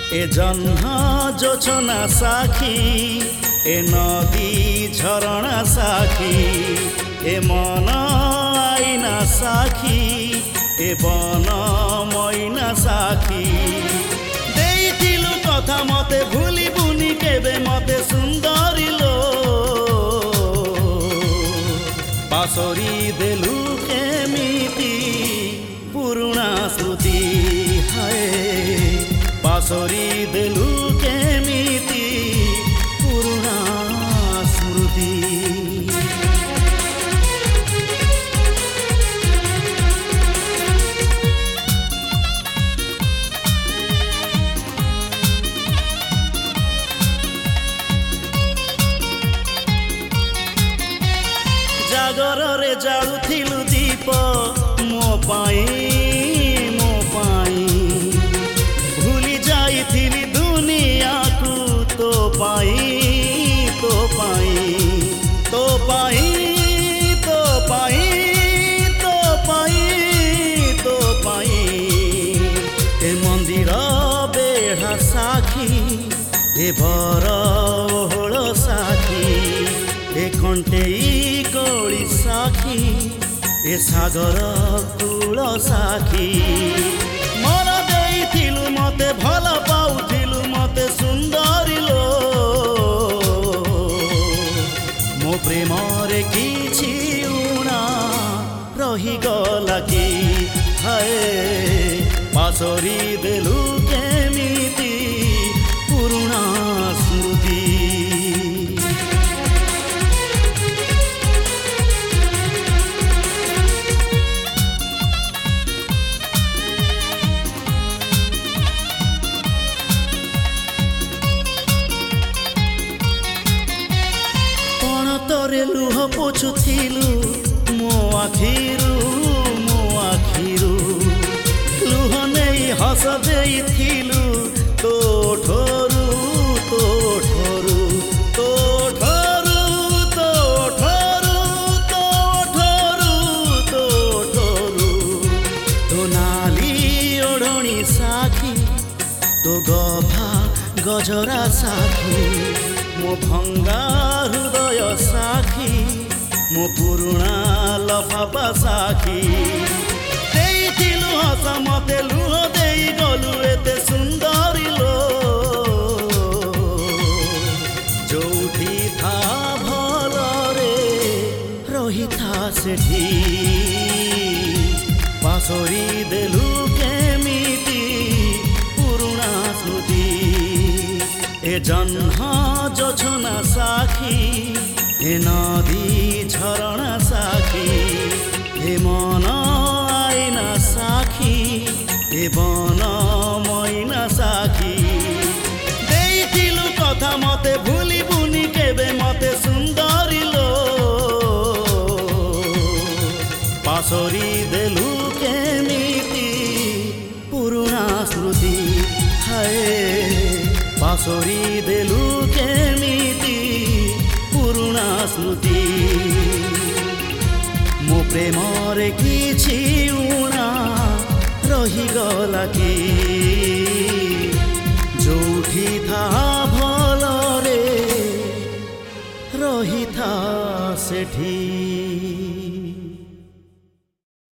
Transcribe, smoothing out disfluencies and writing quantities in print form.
ए जह्न जोछना साखी ए नदी झरणा साखी ए मन आईना साखी ए बन मैना साखी देइथिलु कथा मते भूली बुनी केबे मते सुंदरी लो पासरी देलु केमिति पुरुणा स्मृति हाय पासरी देलु केमिति पुरुणा स्मृति जागर रे जालुथिलु दीप मो पाई भूली जाइथिली दुनिया को तो पाई तो पाई तो पाई तो पाई तो पाई तो पाई ए मंदिर बेढ़ा साखी ए बर ओहळ साखी ए कंटेई कोली साखी ए सागर कूल साखी मन देइथिलु मते भल पाउथिलु मते सुंदरी लो मो प्रेम रे किछि उणा रही गला कि हाय पासरी देलु केमिति पुरुणा स्मृति तोरे लुह पोछुथिलु मो आखिरु लुह नहीं हस देइथिलु तो ठोरू तो ठोरू तो ठोरू तो ठोरू तो ठोरू तो ठोरू तो नाली ओढ़णी साखी तो गभा गजरा साखी मो भंगा हृदय साखी मो पुरुणा लफापा साखी देइथिलु हस मते लुह देई गलु एते सुंदरी लो जोठी था भल रे रही था सेठी पासरी देलु केमिति पुरुणा स्मृति ए जह्न जोछना साखी ए नदी झरणा साखी ए मन आईना साखी ए बन मैना साखी देइथिलु कथा मते भूली बुनी केबे मते सुंदरी लो पासरी देलु केमिति पुरुणा स्मृति हाय पासरी देलु केमिति पुरुणा स्मृति मो प्रेम रे किछि उणा रही गला कि जोठी था भल रे रही था सेठी।